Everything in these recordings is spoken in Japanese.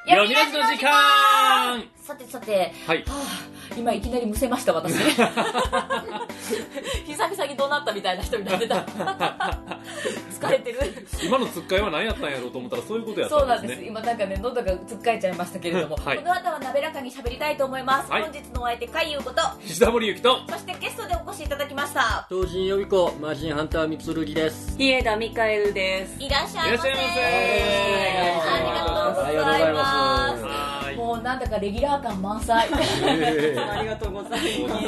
読みラジの時間。 さてさて、 はい、 今いきなりむせました私久々に怒鳴ったみたいな人になってた疲れてる今のつっかいは何やったんやろうと思ったらそういうことやったんですね。 そうなんです。今なんかね喉がつっかえちゃいましたけれども、はい、この後は滑らかに喋りたいと思います、はい、本日のお相手海優こと石田森ゆきと、 そしてゲストでお越しいただきました東神予備校マージンハンターみつるぎです。 日枝ミカエルです。 いらっしゃいませ。 ありがとうございます。もうなんだかレギュラー感満載ありがとうございます。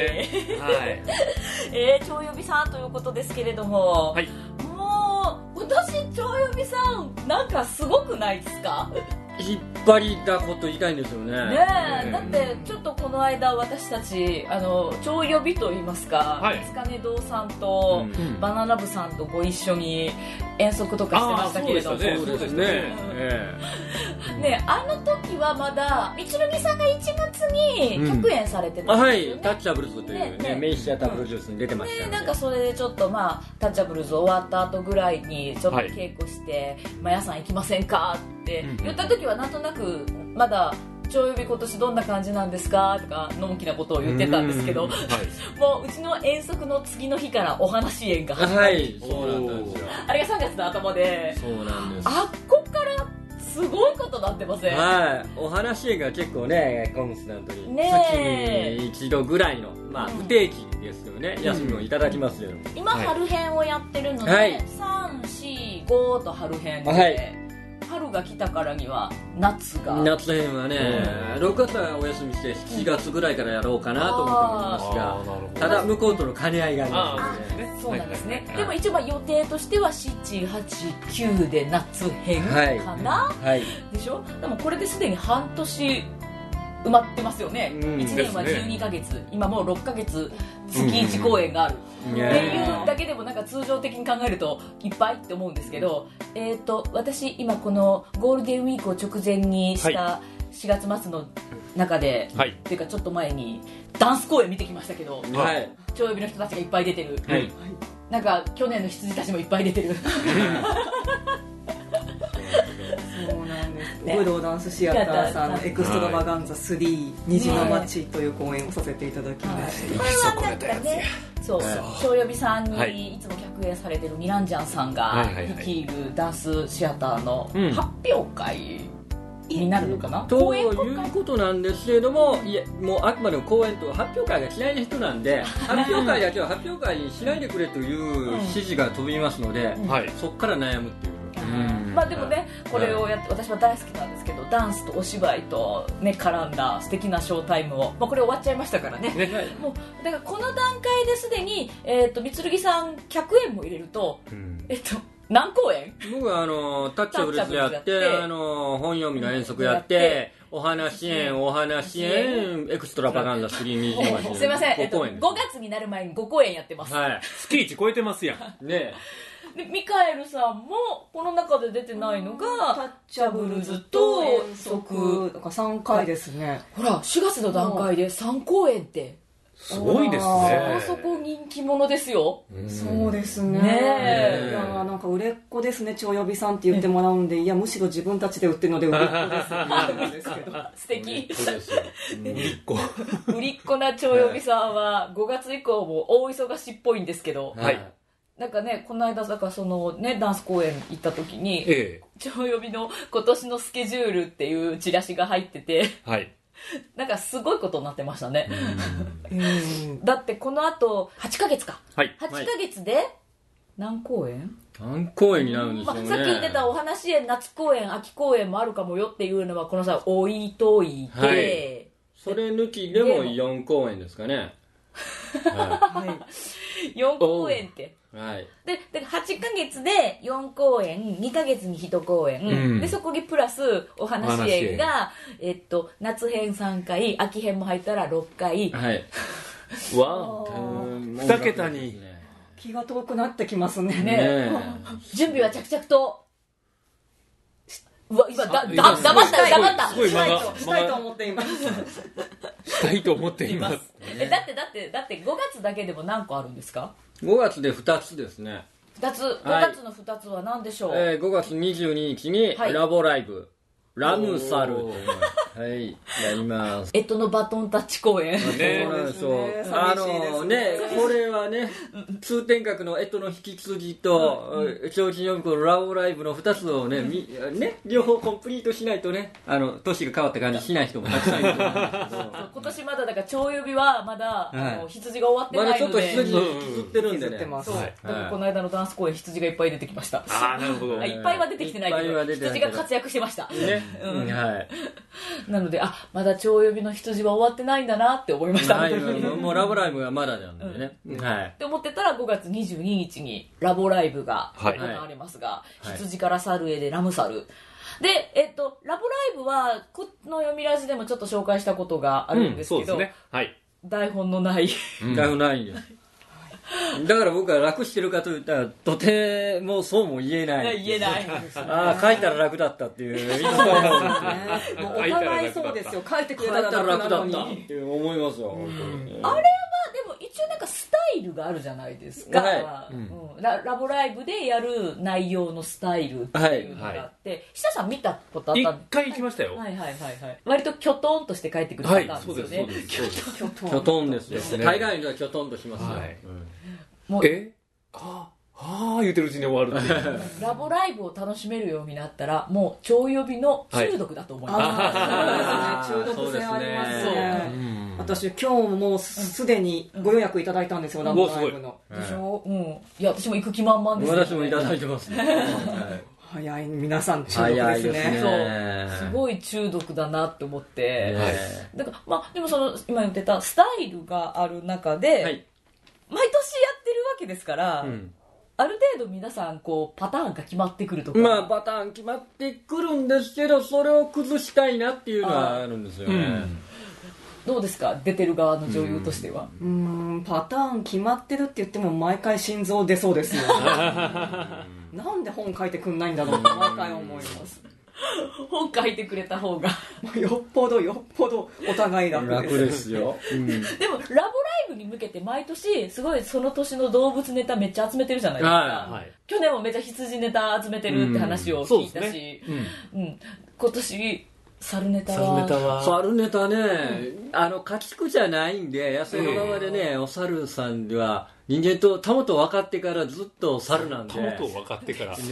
超予備さんということですけれども、はい、もう今年超予備さんなんかすごくないですか？ 引っ張りだこと言いたいんですよね。 ねえ、だってちょっとこの間私たち超予備といいますか、はい、塚根堂さんと、バナナ部さんとご一緒に遠足とかしてましたけれども、 そうですね。 ね、あの時はまだみつるぎさんが1月に客演されてたんですよね。 はい、タッチャブルズというね、メインシアタープロデュースに出てましたね。 なんかそれでちょっとタッチャブルズ終わった後ぐらいにちょっと稽古して、皆さん行きませんかって言った時はなんとなくまだ超予備今年どんな感じなんですかとかのんきなことを言ってたんですけど、もううちの遠足の次の日からお話演が始まる。 はい、そうなんですよ。 あれが3月の頭で、 そうなんです。 あっこからすごいことなってません？ はい、お話が結構ねコンスタントに、月に一度ぐらいの不定期ですよね、休みをいただきますよ。 今春編をやってるので、3、4、5と春編で、春が来たからには夏編はね、6月はお休みして7月ぐらいからやろうかなと思っておりますが、ただ向こうとの兼ね合いがありますので、 そうなんですね。でも一応予定としては7、8、9で夏編かな、でしょ。でもこれですでに半年埋まってますよね。1年は12ヶ月、今もう6ヶ月月1公演があるっていうだけでもなんか通常的に考えるといっぱいって思うんですけど、私今このゴールデンウィークを直前にした4月末の中で、っていうかちょっと前にダンス公演見てきましたけど、超予備の人たちがいっぱい出てる、なんか去年の羊たちもいっぱい出てるそうなんです。武道ダンスシアターさんのエクストラバガンザ3虹の街という公演をさせていただきました。 これはなんかね、超予備さんにいつも客演されてるミランジャンさんが率いるダンスシアターの発表会になるのかな、 ということなんですけれども、いやもうあくまでも公演と発表会が嫌いな人なんで、発表会だけは発表会にしないでくれという指示が飛びますので、そこから悩むっていう。 でもね、これをやって私は大好きなんですけど、ダンスとお芝居とね絡んだ素敵なショータイムを、これ終わっちゃいましたからね、もうだからこの段階ですでにみつるぎさん客演も入れると、何公演？ 僕はタッチャブルズやって、本読みの遠足やって、お話園エクストラバガンザ3にすいません、5月になる前に5公演やってます。 月1超えてますやんね。 でミカエルさんもこの中で出てないのがタッチャブルズと遠足とか3回ですね。 ほら4月の段階で3公演ってすごいですね。 そこ人気者ですよ。 そうですね。いやなんか売れっ子ですね、超予備さんって言ってもらうんで、いやむしろ自分たちで売ってるので売れっ子ですって言ってるんですけど素敵。 売りっ子な超予備さんは5月以降も大忙しっぽいんですけど、なんかね、この間だからそのねダンス公演行った時に、超予備の今年のスケジュールっていうチラシが入ってて、なんかすごいことになってましたね。だってこの後8ヶ月か、8ヶ月で何公演になるんですよね。 さっき言ってたお話園、夏公演、秋公演もあるかもよっていうのはこの際置いといて、 それ抜きでも4公演ですかね。 4公演ってで8ヶ月で4公演、2ヶ月に1公演、でそこにプラスお話園が夏編3回、秋編も入ったら6回、 2桁に気が遠くなってきますね。 準備は着々と。今黙ったしたいと思っています。 したいと思っています。 だって5月だけでも何個あるんですか ？5月で2つですね。 5月の2つは何でしょう？ 5月22日にラボライブ、 ラムサルはい、やります。 のバトンタッチ公演。 ね、そうなんですよ。ね、これはね、通天閣のの引き継ぎと、超人予備校のラブライブの2つをね、両方コンプリートしないとね、年が変わった感じしない人もたくさんいると思うんですけど。 今年まだだから超予備はまだ、羊が終わってないので。 まだちょっと羊引きずってるんでね。 そう。だからこの間のダンス公演、羊がいっぱい出てきました。 ああ、なるほど。 いっぱいは出てきてないけど、羊が活躍してました。 ね。はい。 なので、まだ超予備の羊は終わってないんだなって思いました。 もうラブライブはまだなんでね。はい。 って思ってたら5月22日にラボライブが行われますが、羊から猿へでラムサル。で、ラボライブは、この読みラジでもちょっと紹介したことがあるんですけど、台本のない。 台本ないんです。だから僕は楽してるかと言ったらとてもそうも言えない。 言えない。 ああ、書いたら楽だったっていう。 お互いそうですよ。書いてくれたら楽だったって思いますよ。 あれはでも一応なんかスタイルがあるじゃないですか。ラボライブでやる内容のスタイルっていうのがあって、久さん見たことあったんですか？ 一回行きましたよ。 割とキョトンとして帰ってくるパターンですよね。 キョトンですね。大概のはキョトンとしますよ。 言ってるうちに終わるっていう。 ラボライブを楽しめるようになったらもう超予備の中毒だと思います。中毒性ありますね。私今日もうすでにご予約いただいたんですよ、ラボライブの。 でしょ？いや私も行く気満々です。 私もいただいてますね。 早い、皆さん中毒ですね。 そう、すごい中毒だなって思って。だからでも今言ってたスタイルがある中で。毎年やってるわけですから、ある程度皆さんこうパターンが決まってくるとか、 パターン決まってくるんですけど、それを崩したいなっていうのはあるんですよね。 どうですか、出てる側の女優としては。 パターン決まってるって言っても毎回心臓出そうですよ。なんで本書いてくんないんだろうと毎回思います。 本書いてくれた方がよっぽどお互い楽ですよ。 でもラボライブに向けて毎年すごいその年の動物ネタめっちゃ集めてるじゃないですか。去年もめっちゃ羊ネタ集めてるって話を聞いたし、今年猿ネタね、家畜じゃないんで野生のままでね、お猿さんでは人間とたもと分かってからずっと猿なんで、 たもと分かってから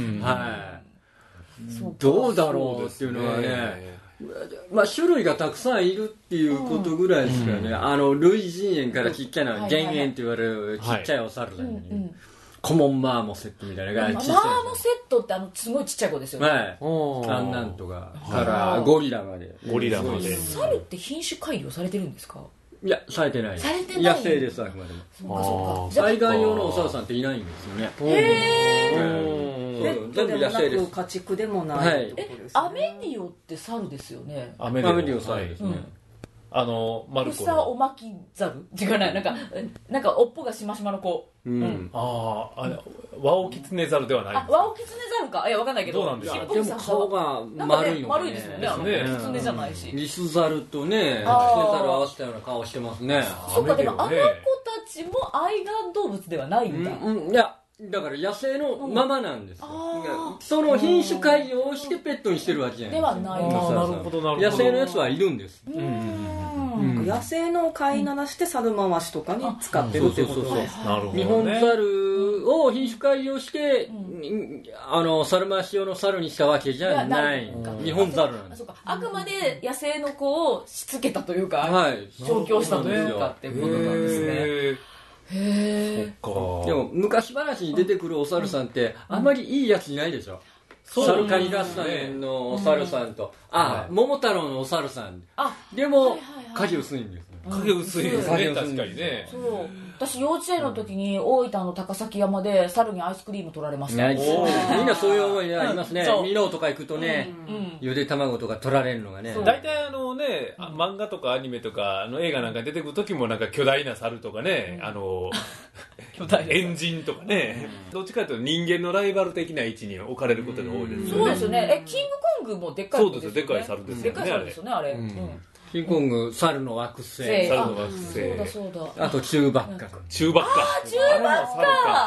どうだろうっていうのはね、種類がたくさんいるっていうことぐらいですからね。類人猿からちっちゃな幻猿って言われるちっちゃいお猿さんに、コモンマーモセットみたいな感じ。 マーモセットってすごいちっちゃい子ですよね。 なんとかからゴリラまで。 猿って品種改良されてるんですか？ いや、されてない。野生です、あくまでも。愛玩用のお猿さんっていないんですよね。 ペットでもなく家畜でもない。 アメディオって猿ですよね。 アメディオ猿ですね。 マルコ草おまきザル違うな、なんかおっぽがしましまの子。 ワオキツネザルではない。 ワオキツネザルか、いやわかんないけど。 どうなんですか。 でも顔が丸いの。 丸いですよね。キツネじゃないし。 リスザルとね、キツネザル合わせたような顔してますね。 そうか、でもあの子たちも愛玩動物ではないんだ。 いや。だから野生のままなんですよ。その品種改良をしてペットにしてるわけじゃないではない。 なるほど。 野生のやつはいるんです。 野生の飼いならして猿回しとかに使ってるってことです。 日本猿を品種改良して猿回し用の猿にしたわけじゃない。日本猿なんです。 あくまで野生の子をしつけたというか、調教したというかっていうことなんですね。 でも昔話に出てくるお猿さんってあんまりいいやついないでしょ。猿カニ合戦のお猿さんと桃太郎のお猿さんでも影薄いんです。 影薄いですね、確かにね。 私幼稚園の時に大分の高崎山で猿にアイスクリーム取られました。 みんなそういう思いありますね。ミノとか行くとね、ゆで卵とか取られるのがね。 大体漫画とかアニメとか映画なんか出てくる時もなんか巨大な猿とかね、エンジンとかね、どっちかというと人間のライバル的な位置に置かれることが多いですよね。 そうですよね。キングコングもでっかいですよね。そうですよ、でかい猿ですよね。 でっかい猿ですよね、あれ。 キングコング、猿の惑星。 そうだ。 あとチューバッカ。 チューバッカ。 チューバッカ。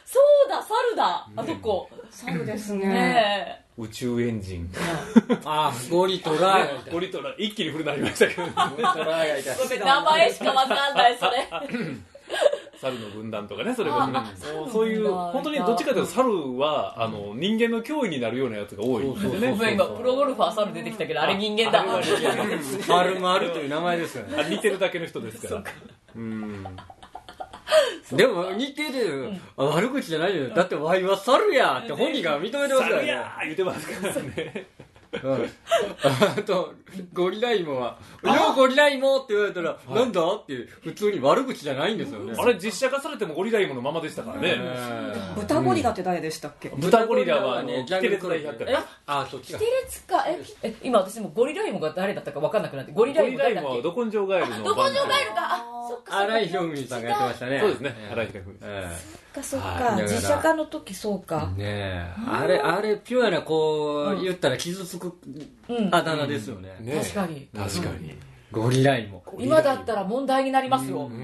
そうだ、猿だ、あそこ。 猿ですね。 宇宙エンジン。 ゴリトラゴリトラ、一気に古くなりましたけどね。 ゴリトラがいた。 名前しかわかんない、それ。 猿の軍団とかね、それがそういう本当にどっちかというと猿は人間の脅威になるようなやつが多いんですよね。 今プロゴルファー猿出てきたけど、あれ人間だ。 丸々という名前ですよね。 似てるだけの人ですから。 でも似てる、悪口じゃないよ。だってワイは猿やって本人が認めてますからね。 猿や言ってますからね。 あとゴリライモは「ようゴリライモ」って言われたら「なんだ?」って普通に悪口じゃないんですよね。 あれ実写化されてもゴリライモのままでしたからね。 豚ゴリラって誰でしたっけ？ 豚ゴリラはキテレツ大百科。 そっちキテレツか。今私もゴリライモが誰だったか分かんなくなって。ゴリライモはど根性ガエルの。 ど根性ガエルか。そっか。 荒井博文さんがやってましたね。 そうですね。荒井博文。 そっか。実写化の時そうか。 ねあれピュアなこう言ったら傷つくあだ名ですよね。 確かに。 確かに。 ゴリライモ。 今だったら問題になりますよ。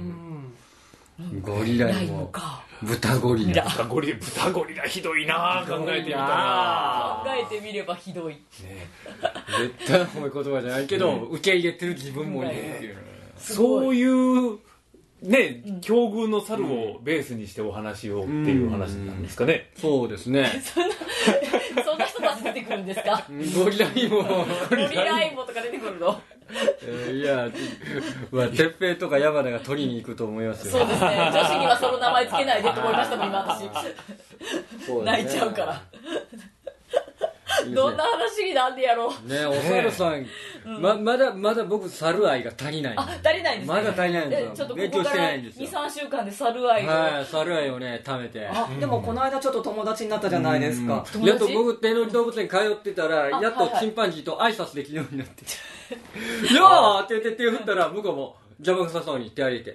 ゴリライモか。豚ゴリラ。 豚ゴリラひどいな、考えてみたら。 考えてみればひどい。 絶対重い言葉じゃないけど受け入れてる自分もいるっていう。 そういうね、境遇の猿をベースにしてお話をっていう話なんですかね。 そうですね。 そんな人たち出てくるんですか？ ゴリライモ。 ゴリライモとか出てくるの？ いや、鉄平とか山田が取りに行くと思いますよ。 そうですね。女子にはその名前つけないでと思いましたもん、今私。泣いちゃうから。どんな話になんでやろう。 ね、お猿さん、まだ僕猿愛が足りない。 足りないんですね。 まだ足りないんですよ。 ちょっとここから2、3週間で猿愛を。 はい、猿愛をね、貯めて。 でもこの間ちょっと友達になったじゃないですか。 やっと僕、天王寺動物園通ってたら、やっとチンパンジーと挨拶できるようになって。よーって言って手振ったら、向こうも邪魔くさそうに手上げて。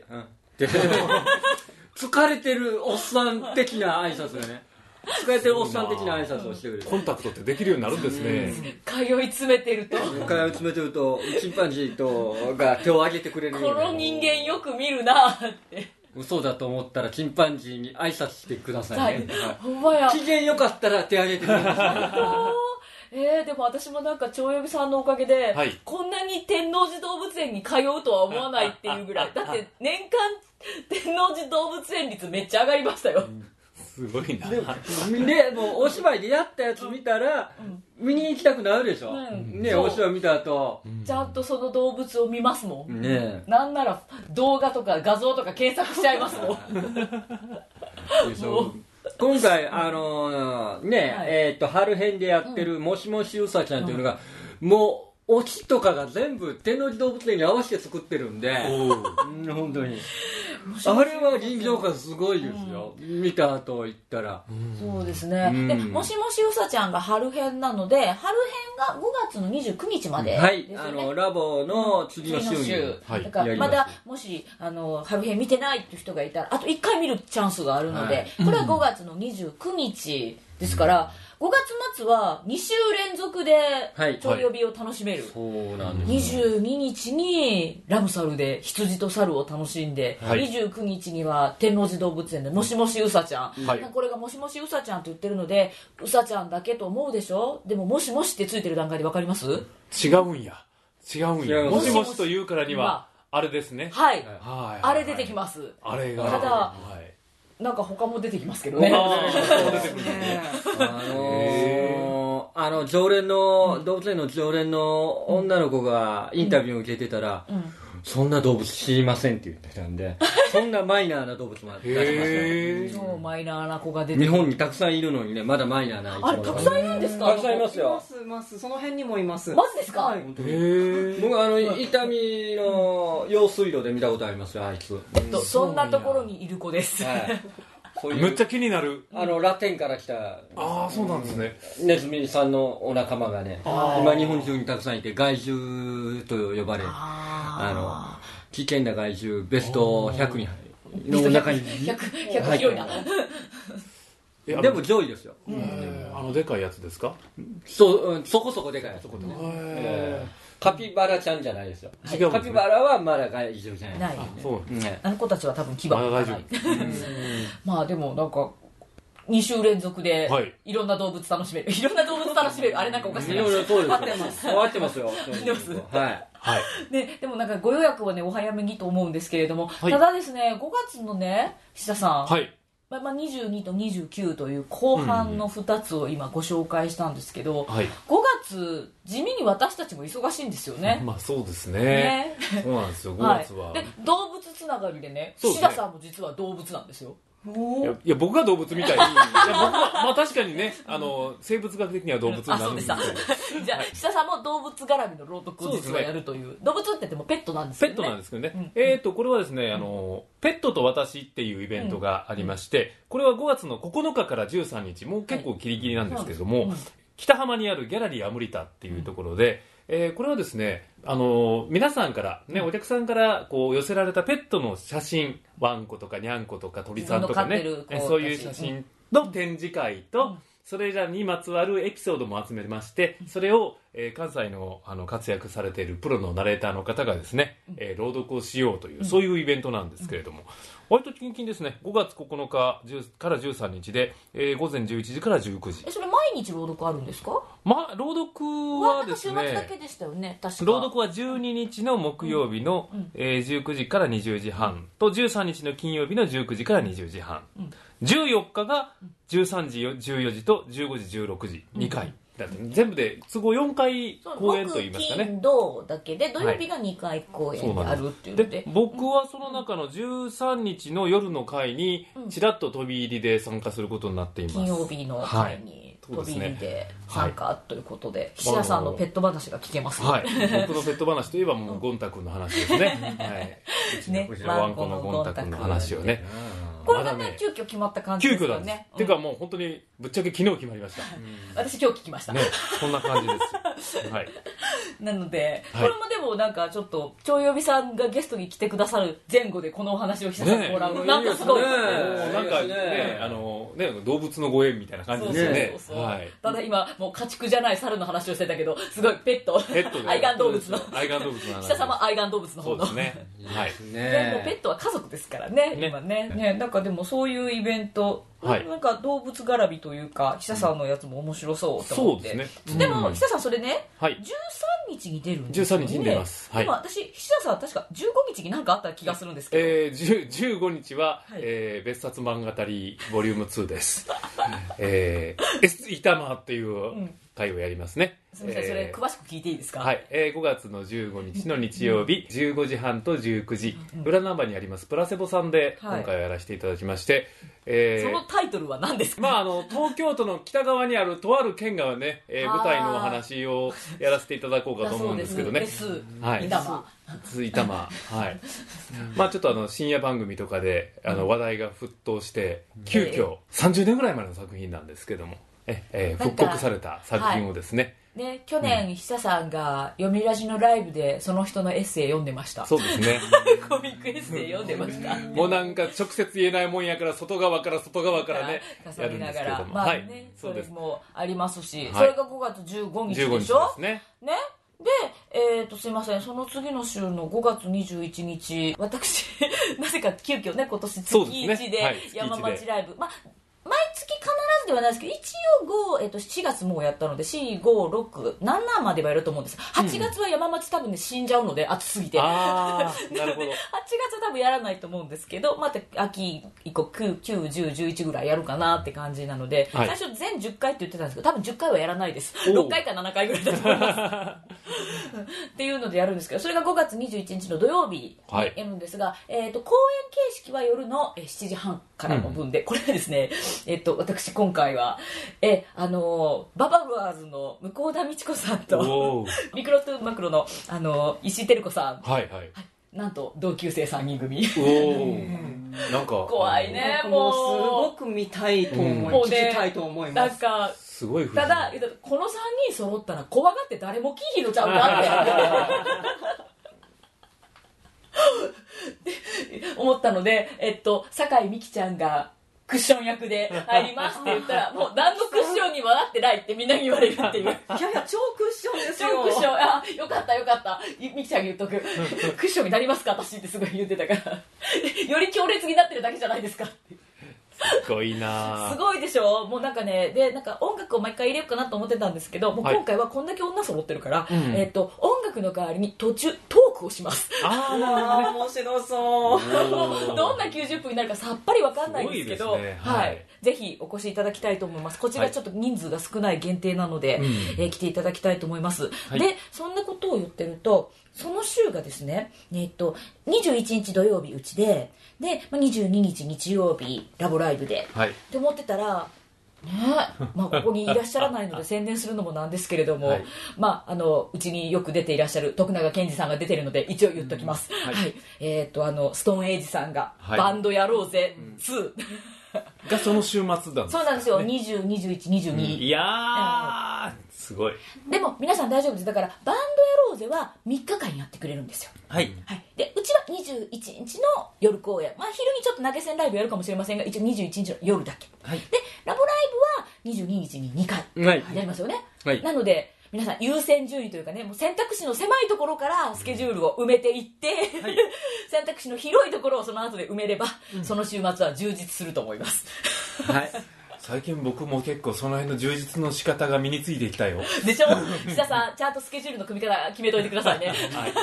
疲れてるおっさん的な挨拶だね。疲れてるおっさん的な挨拶をしてくれる。 コンタクトってできるようになるんですね。 通い詰めてるとチンパンジーとが手を挙げてくれるように。 この人間よく見るなって嘘だと思ったらチンパンジーに挨拶してくださいね。 ほんまや。 機嫌よかったら手挙げてください。でも私もなんか長呼びさんのおかげで、こんなに天王寺動物園に通うとは思わないっていうぐらい。だって年間天王寺動物園率めっちゃ上がりましたよ。 すごいな。 でもうお芝居でやったやつ見たら、見に行きたくなるでしょ。ね、お芝居見た後ちゃんとその動物を見ますもん。 ね、 なんなら動画とか画像とか検索しちゃいますもん。 今回春編でやってるもしもしうさちゃんっていうのが、もうオチとかが全部天王寺動物園に合わせて作ってるんで、本当にあれは臨場感すごいですよ。見た後行ったら。 そうですね。でもしもしうさちゃんが春編なので、春編が5月の29日までですよね。 ラボの次の週に。 だからまだもし春編見てないっていう人がいたら、あと1回見るチャンスがあるので、これは5月の29日ですから、5月末は2週連続でちょい呼びを楽しめる。 そうなんです。 22日にラムサルで羊と猿を楽しんで、29日には天王寺動物園でもしもしうさちゃん、これがもしもしうさちゃんと言ってるので、うさちゃんだけと思うでしょ。でももしもしってついてる段階で分かります？ 違うんや。もしもしと言うからにはあれですね。 はい。あれ出てきます。 あれが。 ただなんか他も出てきますけどね。 常連の動物園の常連の女の子がインタビューを受けてたら、そんな動物知りませんって言ってたんで、そんなマイナーな動物も出しました。 超マイナーな子が出て日本にたくさんいるのにね、まだマイナーな。 あれたくさんいるんですか？ たくさんいますよ。 います。その辺にもいます。 マジですか？ 僕伊丹の用水路で見たことありますよ、あいつ。 そんなところにいる子です。 めっちゃ気になる。 ラテンから来た。 ああ、そうなんですね。 ネズミさんのお仲間がね、今日本中にたくさんいて、害獣と呼ばれる、危険な害獣ベスト100の中に 100広いな。 でも上位ですよ。 でかいやつですか？ そこそこでかいやつ。 カピバラちゃんじゃないですよ。 違う。 カピバラはまだ外獣じゃない。 ない。 そうね。 あの子たちは多分牙がない。まあでもなんか2週連続でいろんな動物楽しめる。いろんな動物楽しめる。あれなんかおかしいな。 そうです。合ってます。合ってますよ。 はい。はい。ね、でもなんかご予約はねお早めにと思うんですけれども、ただですね5月のね菱田さん。はい。まあ、22と29という後半の2つを今ご紹介したんですけど、5月地味に私たちも忙しいんですよね。 まあそうですね。そうなんですよ5月は。 で動物つながりでね菱田さんも実は動物なんですよ。 いや僕が動物みたいに僕はまあ確かにね生物学的には動物になるんですけど、 じゃあ菱田さんも動物絡みの朗読を実はやるという、動物って言ってもペットなんですよね。 ペットなんですけどね、これはですねペットと私っていうイベントがありまして、これは5月の9日から13日もう結構ギリギリなんですけれども、北浜にあるギャラリーアムリタっていうところで、これはですね皆さんからねお客さんからこう寄せられたペットの写真、ワンコとかニャンコとか鳥さんとかねそういう写真の展示会と、それらにまつわるエピソードも集めまして、それを、関西の活躍されているプロのナレーターの方がですね、朗読をしようという、そういうイベントなんですけれども、割と近々ですね、5月9日から13日で、午前11時から19時。 それ毎日朗読あるんですか？ 朗読はですね、 週末だけでしたよね、確か。 朗読は12日の木曜日の、19時から20時半と、13日の金曜日の19時から20時半、14日が13時14時と15時16時2回だって、全部で都合4回公演といいますかね。 金土だけで土曜日が2回公演であるっていうので、 僕はその中の13日の夜の回にちらっと飛び入りで参加することになっています。 金曜日の回に飛び入りで参加ということで、菱田さんのペット話が聞けますね。 はい、僕のペット話といえばもうゴン太くんの話ですね。はい、うちのワンコのゴン太くんの話をね。 これがね、急遽決まった感じですよね。 ていうかもう本当にぶっちゃけ昨日決まりました。 私今日聞きました。 ね、こんな感じです。はい。 なので、これもでもなんかちょっと超呼びさんがゲストに来てくださる前後でこのお話を菱田さんにもらう、なんかすごい、 なんかね動物のご縁みたいな感じですよね。はい。 ただ今もう家畜じゃない猿の話をしてたけど、すごいペット愛玩動物の菱田さんも愛玩動物の方の。 そうですね。はい。 でもペットは家族ですからね、今ね。なんかでもそういうイベント、なんか動物絡みというか、菱田さんのやつも面白そうと思って。そうですね。でも菱田さんそれね、13日に出るんですよね。 13日に出ます。 でも私菱田さん確か15日に何かあった気がするんですけど。 15日は別冊漫画たりボリューム2です。S イタマっていう回をやりますね。 すみません、それ詳しく聞いていいですか？ はい、5月の15日の日曜日、15時半と19時、裏ナンバーにありますプラセボさんで今回はやらせていただきまして、 そのタイトルは何ですか？ 東京都の北側にあるとある県がね、舞台のお話をやらせていただこうかと思うんですけどね。 はい。 イタマはい。ちょっと深夜番組とかで話題が沸騰して急遽30年ぐらい前の作品なんですけども、復刻された作品をですね。 ね、去年菱田さんが読みラジのライブでその人のエッセイ読んでました。 そうですね。 コミックエッセイ読んでました。 もうなんか直接言えないもんやから外側からね重ねながら、まあね、それもありますし、それが5月15日でしょ。15日ですね。ね。で、すいません、その次の週の5月21日、私なぜか急遽ね今年月1で山町ライブ、毎月必ずではないですけど、一応4月もうやったので4、5、6、7まではやると思うんです。8月は山町多分ね死んじゃうので暑すぎて、 なるほど。8月は多分やらないと思うんですけど、また秋以降9、10、11ぐらいやるかなって感じなので、最初全10回って言ってたんですけど多分10回はやらないです。6回か7回ぐらいだと思いますっていうのでやるんですけど、それが5月21日の土曜日にやるんですが、公演形式は夜の7時半からの分で、これですね、私今回はババロアーズの向田美智子さんとミクロトゥマクロの石井照子さん、なんと同級生3人組。 なんか怖いね。もうすごく見たいと思い、聞きたいと思います。 なんかすごい。ただこの3人揃ったら怖がって誰も来ひんのちゃうかって思ったので、酒井美紀ちゃんがクッション役で入りますって言ったら、もう何のクッションにもなってないってみんなに言われるっていう。いや超クッションですよ。 超クッション。あ、よかったよかった。みきちゃんに言っとく。クッションになりますか私ってすごい言ってたから。より強烈になってるだけじゃないですかって。 すごいなすごいでしょ。もうなんかね、でなんか音楽を毎回入れようかなと思ってたんですけど、もう今回はこんだけ女揃ってるから、音楽の代わりに途中トークをします。 面白そう。 どんな90分になるかさっぱりわかんないんですけど、はい、ぜひお越しいただきたいと思います。こちらちょっと人数が少ない限定なので、来ていただきたいと思います。でそんなことを言ってると、その週がですね、21日土曜日うちで、22日日曜日ラボライブで、って思ってたらね、ここにいらっしゃらないので宣伝するのもなんですけれども、うちによく出ていらっしゃる徳永健二さんが出てるので一応言っときます。ストーンエイジさんがバンドやろうぜ2 がその週末なんですね。 そうなんですよ。20、21、22。 いやー、すごい。 でも皆さん大丈夫です。だからバンドやろうぜは3日間やってくれるんですよ。でうちは21日の夜公演、昼にちょっと投げ銭ライブやるかもしれませんが、一応21日の夜だけ、でラボライブは22日に2回やりますよね。なので皆さん優先順位というかね、もう選択肢の狭いところからスケジュールを埋めていって、選択肢の広いところをその後で埋めれば、その週末は充実すると思います。 最近僕も結構その辺の充実の仕方が身についてきたよ。 でしょ。岸田さんちゃんとスケジュールの組み方決めといてくださいね。で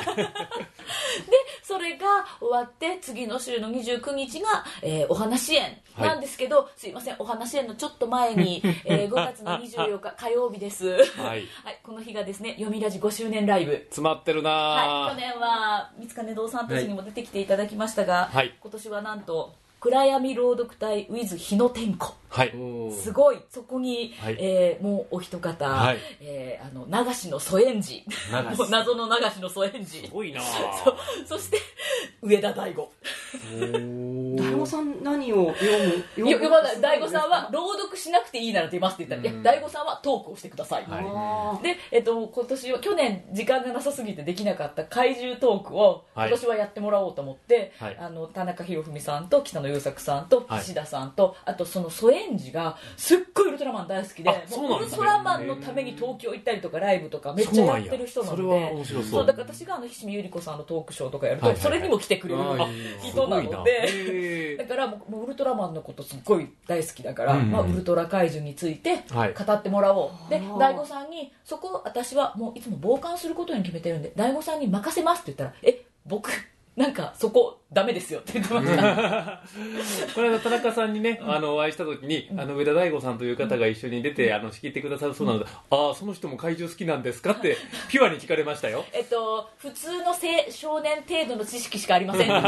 それが終わって次の週の29日が、お話園なんですけど、すいません、お話園のちょっと前に、5月の24日火曜日です。この日がですね、読みラジ5周年ライブ詰まってるな。 去年は三塚根堂さんたちにも出てきていただきましたが、今年はなんと暗闇朗読隊 with 日の天子、すごい。そこに、もうお一方、流しの疎遠寺、謎の流しの疎遠寺、 すごいな。 そして上田大吾。 大吾さん何を読む？ 大吾さんは朗読しなくていいなら出ますって言ったら、大吾さんはトークをしてください。で、今年は去年時間がなさすぎてできなかった怪獣トークを今年はやってもらおうと思って、田中宏文さんと北野優作さんと岸田さんと、あとその疎遠寺がすっごいウルトラマン大好きで、もうウルトラマンのために東京行ったりとかライブとかめっちゃやってる人なので、 それは面白そう。 だから私が菱見百合子さんのトークショーとかやると、それにも来てくれる人なので、だからもうウルトラマンのことすっごい大好きだから、ウルトラ怪獣について語ってもらおう。で大吾さんにそこ私はもういつも傍観することに決めてるんで、大吾さんに任せますって言ったら、僕なんかそこダメですよって言ってましたこれ田中さんにね、お会いした時に上田大吾さんという方が一緒に出て仕切ってくださるそうなので、その人も怪獣好きなんですかってピュアに聞かれましたよ。 普通の少年程度の知識しかありませんで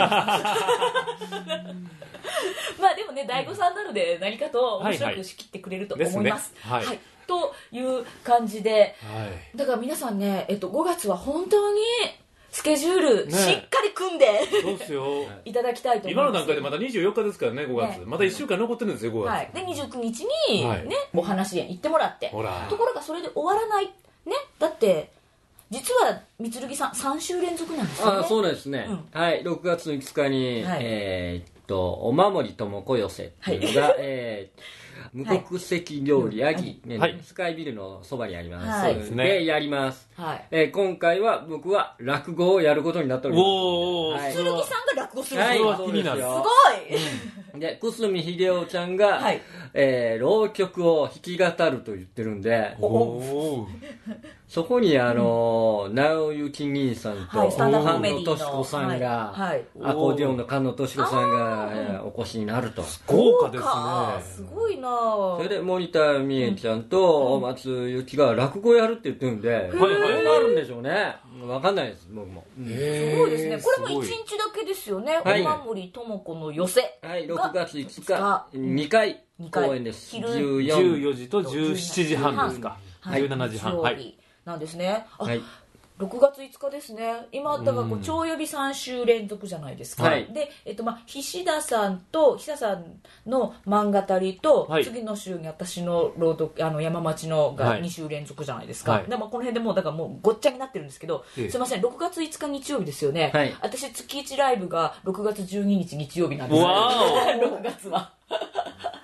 もね、大吾さんなので何かと面白く仕切ってくれると思います。という感じで、だから皆さんね、5月は本当にスケジュールしっかり組んで、 そうですよいただきたいと思います。 今の段階でまだ24日ですからね、5月、まだ1週間残ってるんですよ、5月、 で29日に、お話へ行ってもらって、ところがそれで終わらないね。だって実は三剣さん3週連続なんですよね。 そうですね、6月5日に、お守りともこ寄せっていうのが、無国籍料理ヤギ、スカイビルのそばにあります、でやります、今回は僕は落語をやることになっております。 剣さんが落語するんですよ。すごい。 で久住秀夫ちゃんが、浪曲を弾き語ると言ってるんで、そこに直行兄さんと菅野敏子さんが、アコーディオンの菅野敏子さんがお越しになると。 豪華ですね。すごいな。 それで森田美恵ちゃんと松由紀が落語やるって言ってるんで、どうなるんでしょうね。分かんないです僕も。 すごいですね。これも1日だけですよね。お守りともこの寄せ。 6月5日2回公演です。 14時と17時半ですか。17時半なんですね。6月5日ですね。今だから超予備3週連続じゃないですか。で、菱田さんの漫画たりと、次の週に私の朗読山町のが2週連続じゃないですか。でもこの辺でもうだからもうごっちゃになってるんですけど、すいません、6月5日日曜日ですよね。私月1ライブが6月12日日曜日なんです。6月は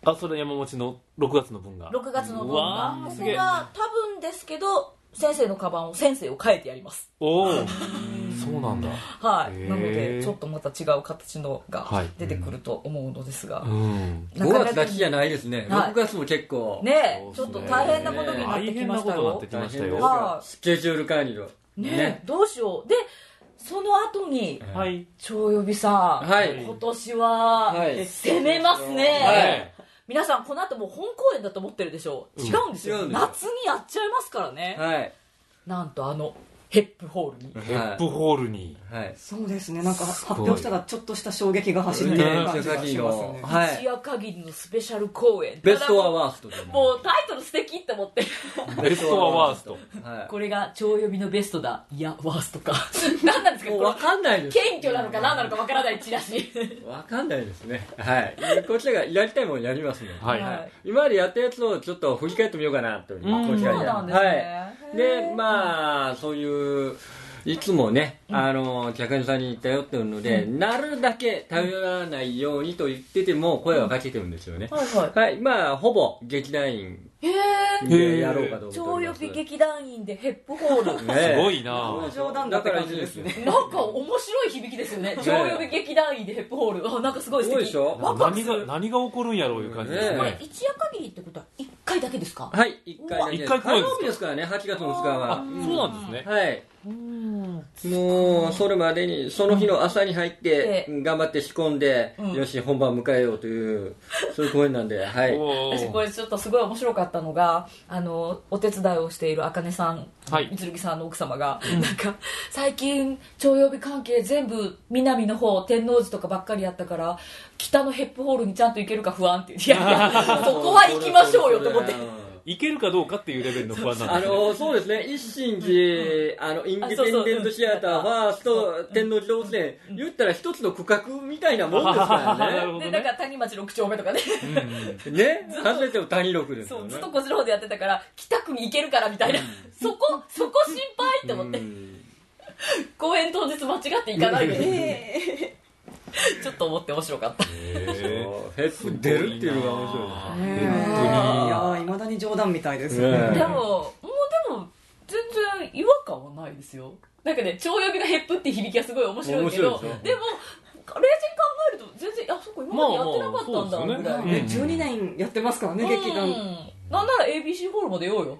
それ山持ちの6月の分が 6月の分がこすげえこが多分ですけど先生のカバンを先生を変えてやります。 おおそうなんだ。 はい。なのでちょっとまた違う形のが出てくると思うのですが、 5月だけじゃないですね。6月も結構ねちょっと大変なことになってきましたよ。 スケジュール管理のねどうしよう。でその後に超予備さん今年は攻めますね。皆さんこの後もう本公演だと思ってるでしょう。違うんですよ。夏にやっちゃいますからね。なんとヘップホールに。 ヘップホールに。 そうですね。なんか発表したらちょっとした衝撃が走ってる感じがしますね。 一夜限りのスペシャル公演。 ベストアワースト。 もうタイトル素敵って思って。 ベストアワースト。 これが超予備のベストだ。いや、ワーストか。何なんですかこれ。 わかんないです。 謙虚なのか何なのかわからないチラシ。 わかんないですね。はい。こちらがやりたいものやりますね。 はい。 今までやったやつをちょっと振り返ってみようかなと。こちらで。 そうなんですね。 で、まあ、そういう、いつもね、客員さんに頼ってるので、なるだけ頼らないようにと言ってても声はかけてるんですよね。はい。まあ、ほぼ劇団員でやろうかと思ってお超ります。 予備劇団員でヘップホール。 すごいな冗談だって感じですね。 なんか面白い響きですよね。超予備劇団員でヘップホール。なんかすごい素敵。 すごいでしょ。 何が起こるんやろういう感じですね。 これ一夜限りってことは1回だけですか？ はい、1回だけ。 1回火曜日ですからね、8月2日は。 そうなんですね。 はい。もうそれまでにその日の朝に入って頑張って仕込んで、よし本番迎えようというそういう公演なんで、はい。 私これちょっとすごい面白かったのがお手伝いをしている茜さん、三剣さんの奥様が、なんか最近徴用日関係全部南の方天王寺とかばっかりやったから北のヘップホールにちゃんと行けるか不安って言って、いやいやそこは行きましょうよと思って。 いけるかどうかっていうレベルの不安なんですね。そうですね。一心寺インディペンデントシアターファースト天王寺動物園言ったら一つの区画みたいなもんですからね。 でなんか谷町6丁目とかね。 ね。初めての谷6ですよね。 そうずっとこちら方でやってたから北区に行けるからみたいな。そこ心配って思って。公演当日間違って行かないで。ちょっと思って面白かった。 ヘップ出るっていうのが面白いですね。 いやいまだに冗談みたいですね。 でも全然違和感はないですよ。なんかね超予備がヘップって響きがすごい面白いけど、でも冷静に考えると全然そこ今までやってなかったんだぐらい。 12年やってますからね劇団。 なんなら ABC ホールも出ようよ。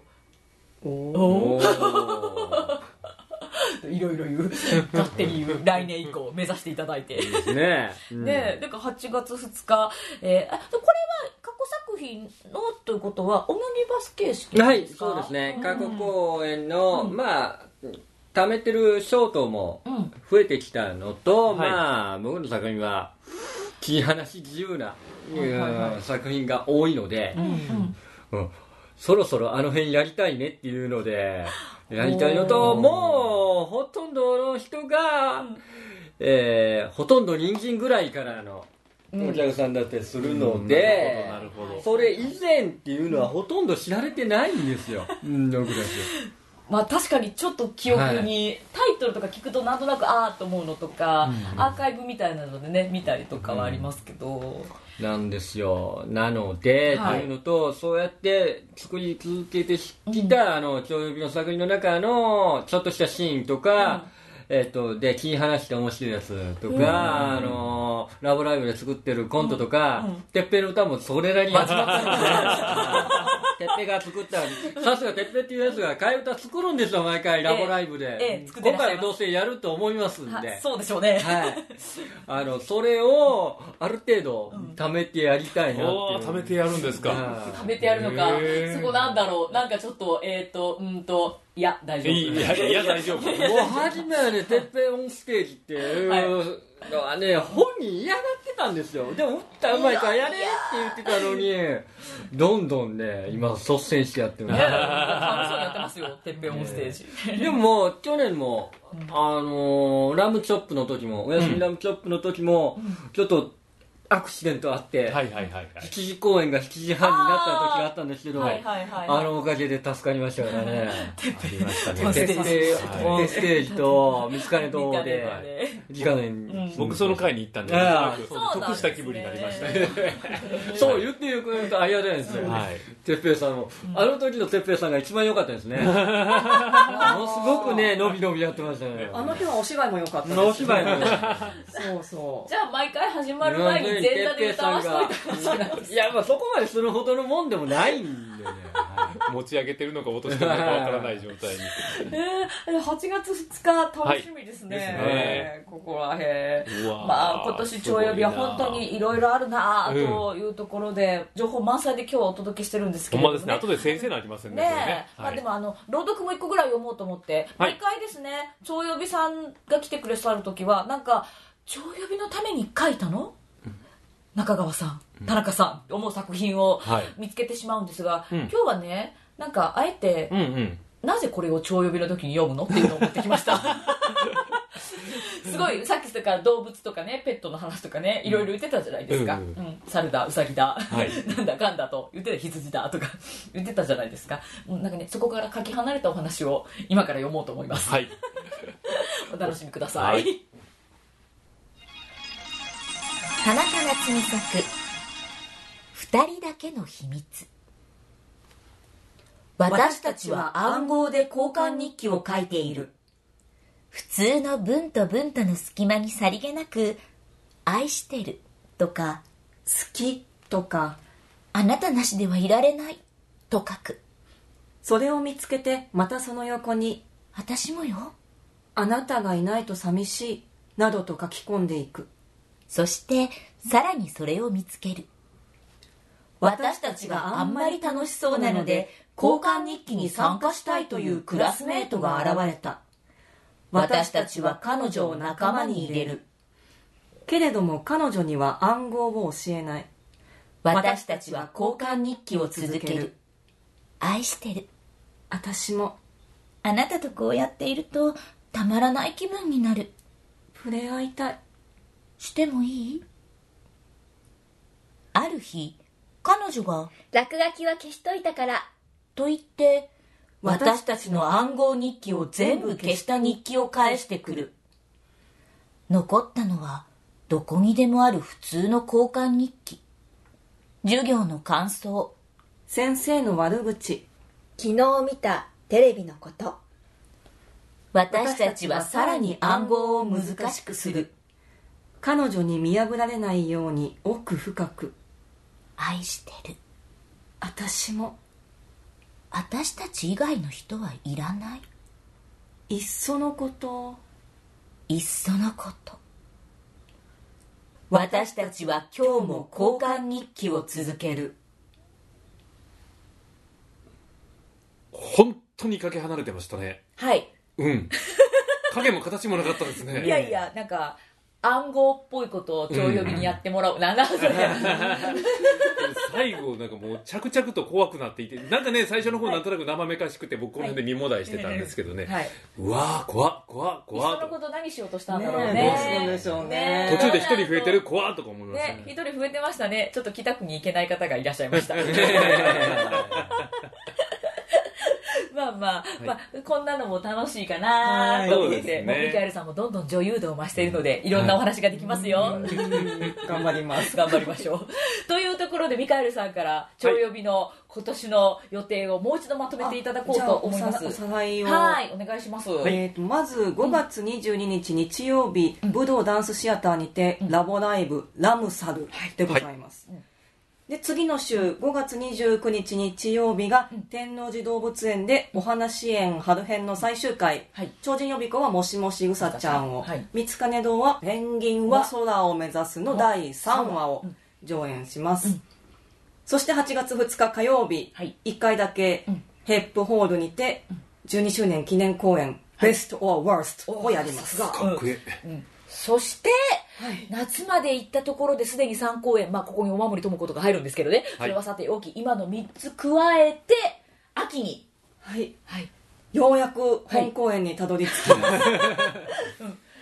いろいろ言う勝手に言う来年以降目指していただいてですね。 でだから8月2日、これは過去作品のということはオムニバス形式ですか？ はいそうですね。過去公演のまあ貯めてるショートも増えてきたのと、まあ僕の作品は切り離し自由な作品が多いので、そろそろあの辺やりたいねっていうのでやりたいのと、もうほとんどの人が、ほとんど人参ぐらいからのお客さんだったりするので、それ以前っていうのはほとんど知られてないんですよ。 まあ確かにちょっと記憶に、タイトルとか聞くとなんとなくあーと思うのとか、アーカイブみたいなのでね見たりとかはありますけど、 なんですよ。なので、というのとそうやって作り続けてきた超予備の作品の中のちょっとしたシーンとか、で切り離して面白いやつとか、ラブライブで作ってるコントとか、てっぺいの歌もそれなりに集まったので、てっぺいが作ったさすがてっぺいっていうやつが替え歌作るんですよ毎回ラブライブで。今回どうせやると思いますんで。 そうでしょうね。 はい。それをある程度貯めてやりたいなっていう。 貯めてやるんですか？ 貯めてやるのか。そこなんだろう。なんかちょっといや大丈夫。 いや大丈夫。もう初めはねてっぺいオンステージっていうのはね本人嫌がってたんですよ。でも打ったうまいからやれって言ってたのにどんどんね今率先してやってる。 楽しそうにやってますよてっぺいオンステージ。 でも去年もラムチョップの時もおやすみラムチョップの時もちょっとアクシデントあって、7時公演が7時半になった時があったんですけど、おかげで助かりましたからね。 ありましたね。 オンステージと三金堂で時間に、 僕その会に行ったんで得した気分になりましたね。 そう言ってよく言うとありがたいですよ。哲平さんもあの時の哲平さんが一番良かったですね。ものすごくね伸び伸びやってましたね。 あの日はお芝居も良かったです。 お芝居もそうそう。 じゃあ毎回始まる前に前座で歌わしといたらしいなんです。 いや、まあそこまでするほどのもんでもないんでね。 持ち上げてるのか落としてるのかわからない状態に。 8月2日楽しみですね。ここらへん。まあ今年超呼びは本当にいろいろあるなというところで、情報満載で今日はお届けしてるんですけれどもね。 ほんまですね。後で先生のありませんね。 まあでも朗読も1個ぐらい読もうと思って、毎回ですね、超呼びさんが来てくれさるときはなんか超呼びのために書いたの？中川さん、田中さんって思う作品を見つけてしまうんですが、今日はね、なんかあえて、なぜこれを超呼びの時に読むのっていうのを持ってきましたすごいさっきから動物とかねペットの話とかねいろいろ言ってたじゃないですか、猿だウサギだ、なんだかんだと言ってた羊だとか言ってたじゃないですか。なんかねそこからかけ離れたお話を今から読もうと思います、お楽しみください。 田中夏実作二人だけの秘密。私たちは暗号で交換日記を書いている。普通の文と文との隙間にさりげなく愛してるとか好きとかあなたなしではいられないと書く。 それを見つけてまたその横に私もよ、 あなたがいないと寂しいなどと書き込んでいく。 そしてさらにそれを見つける。私たちがあんまり楽しそうなので交換日記に参加したいというクラスメートが現れた。私たちは彼女を仲間に入れる。 けれども彼女には暗号を教えない。 私たちは交換日記を続ける。愛してる。 私も。 あなたとこうやっているとたまらない気分になる。 触れ合いたい。 してもいい？ある日、彼女が落書きは消しといたからと言って私たちの暗号日記を全部消した日記を返してくる。残ったのはどこにでもある普通の交換日記。授業の感想、 先生の悪口、 昨日見たテレビのこと。 私たちはさらに暗号を難しくする。 彼女に見破られないように奥深く。 愛してる。 私も。 私たち以外の人はいらない。 いっそのこと。 いっそのこと。私たちは今日も交換日記を続ける。 本当にかけ離れてましたね。 はい。 影も形もなかったですね。 いやいや、なんか暗号っぽいことを超呼びにやってもらう、なんだそれ最後なんかもう着々と怖くなっていて、なんかね最初の方なんとなく生めかしくて僕この辺で身もだえしてたんですけどね、うわー怖っ怖っ怖っ、 そのこと何しようとしたんだろうね。 どうするんでしょうね。 途中で一人増えてる怖っとか思いましたね。 一人増えてましたね。ちょっと北区に行けない方がいらっしゃいましたまあ、こんなのも楽しいかなと思って、ミカエルさんもどんどん女優度を増しているのでいろんなお話ができますよ、 頑張ります。 頑張りましょうというところでミカエルさんから超呼びの今年の予定をもう一度まとめていただこうと思います。 おさらいを、 はい、お願いします。 まず5月22日日曜日、武道ダンスシアターにてラボライブラムサルでございます、で次の週5月29日日曜日が天王寺動物園でお話園春編の最終回、超人予備校はもしもしうさちゃんを、三金堂はペンギンは空を目指すの第3話を上演します、そして8月2日火曜日、1回だけヘップホールにて12周年記念公演、ベスト or worst をやります。 かっこいい。 そして、夏まで行ったところですでに3公演、ここにお守りともことが入るんですけどね、それはさておき、今の3つ加えて秋に、 ようやく本公演にたどり着きます、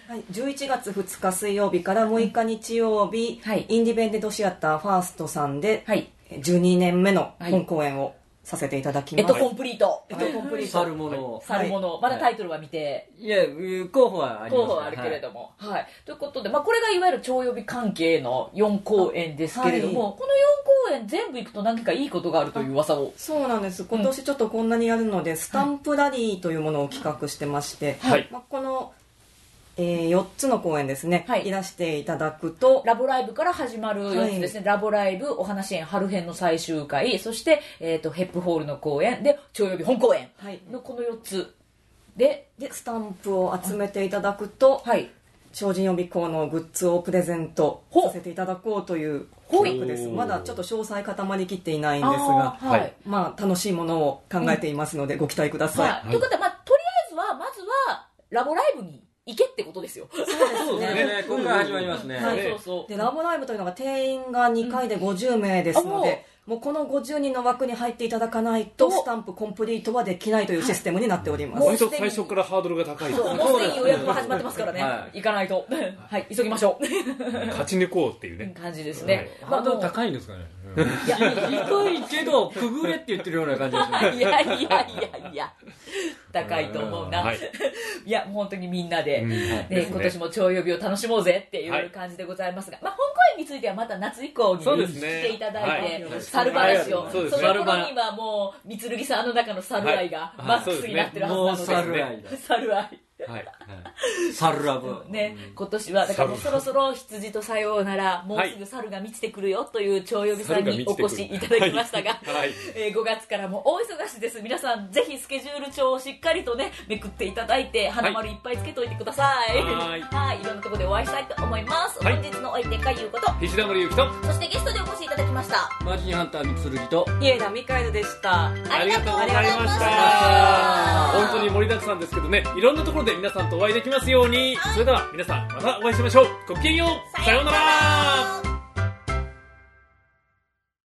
はい、11月2日水曜日から6日日曜日、はい、インディペンデントシアターファーストさんで、はい、12年目の本公演をさせていただきます。 コンプリート。 コンプリート。 猿物。 猿物。まだタイトルは見て。 いや、候補はあります。 候補はあるけれども。はい。ということで、まあこれがいわゆる超予備関係の4公演ですけれども、この4公演全部行くと何かいいことがあるという噂を。 そうなんです。今年ちょっとこんなにやるので、スタンプラリーというものを企画してまして、はい。まあこの、4つの公演ですね、はい、いらしていただくとラボライブから始まる4つですね、はい、ラボライブお話園春編の最終回そして、ヘップホールの公演で超予備本公演のこの4つでスタンプを集めていただくと、はい、精進予備校のグッズをプレゼントさせていただこうという企画です。まだちょっと詳細固まりきっていないんですが、はい、まあ楽しいものを考えていますので、ご期待ください。 はい、ということで、まあ、とりあえずはまずはラボライブに行けってことですよ。 そうですね。今回始まりますね。 はい、そうそう。 で、ラボライブというのが定員が2回で50名ですので、もうこの50人の枠に入っていただかないとスタンプコンプリートはできないというシステムになっております。 割と最初からハードルが高い。 そう、もうすでに予約も始まってますからね。行かないと。はい、急ぎましょう。 勝ち抜こうっていうね。 感じですね。 ハードル高いんですかね。いや、低いけどくぐれって言ってるような感じですね。 いやいや高いと思うな。いや、もう本当にみんなで今年も超予備を楽しもうぜっていう感じでございますが、まあ本公演についてはまた夏以降に来ていただいて猿話を、その頃にはもう三剣さんの中の猿愛がマックスになってるはずなので、猿愛はい、猿ラブね、今年はだからもうそろそろ羊とさようならもうすぐ猿が満ちてくるよという超予備さんにお越しいただきましたが、5月からも大忙しです。皆さんぜひスケジュール帳をしっかりとねめくっていただいて花丸いっぱいつけといてください。はい、いろんなところでお会いしたいと思います。本日のお相手かゆうこと石田森ゆきと、 そしてゲストでお越しいただきましたマーチンハンター三剣と家田ミカエルでした。 ありがとうございました。 本当に盛りだくさんですけどね、いろんなところで皆さんとお会いできますように。それでは皆さんまたお会いしましょう。ごきげんよう。さようなら。